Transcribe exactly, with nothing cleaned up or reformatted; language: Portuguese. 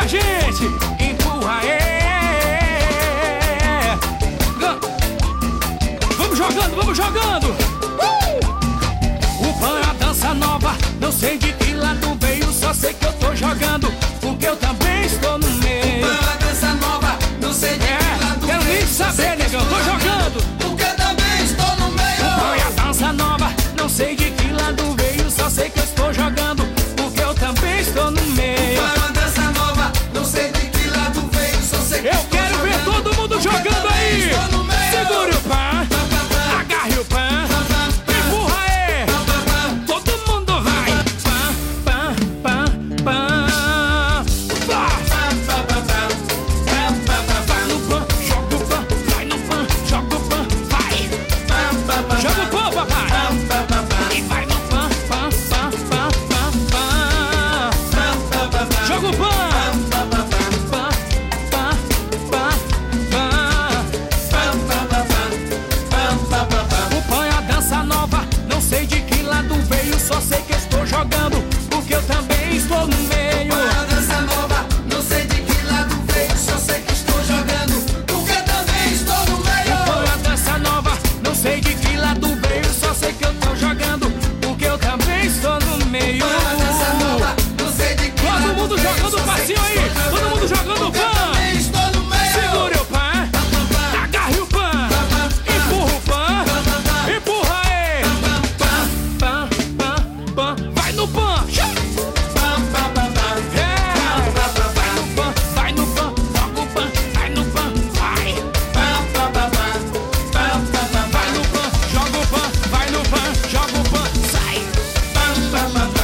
a gente. Empurra, é. Vamos jogando, vamos jogando. uh! O Pan é a dança nova, não sei de que lado veio, só sei que eu tô jogando, porque eu também estou no meio. O Pan é a dança nova, não sei de é, que lado quero veio, nem saber, negão, tô jogando, porque eu também estou no meio. O Pan é a dança nova, não sei de que lado veio, só sei que eu estou jogando, porque eu também estou no meio. O Pan é uma dança nova, não sei de que lado veio, só sei que eu estou quero jogando, ver todo mundo jogando aí. Segure o Pan, agarre o Pan, empurra aí. Todo mundo vai. Pan, pan, pan, pan. Vai no Pan, joga o Pan, vai no Pan, joga o Pan, vai. Joga o Pan, papai. E vai no Pan, pan, pan, pan, pan, pan. Joga o Pan. Só sei que estou jogando, porque eu também estou no meio. Pan é a dança nova, não sei de que lado veio, só sei que estou jogando, porque eu também estou no meio. Pan é a dança nova, não sei de que lado veio, só sei que eu tô jogando, porque eu também estou no meio. Pan é a dança nova, não sei de que lado todo mundo veio, jogando o passinho aí, todo mundo jogando o porque eu Pan. também estou no meio. Segure o Pan, agarre o Pan, empurra o Pan, empurra aí. Pan, pan, pan, pan, vai no Pan. Vai no Pan, joga o Pan, vai no Pan, vai. Vai no Pan, joga o Pan, vai no Pan, joga o Pan, sai.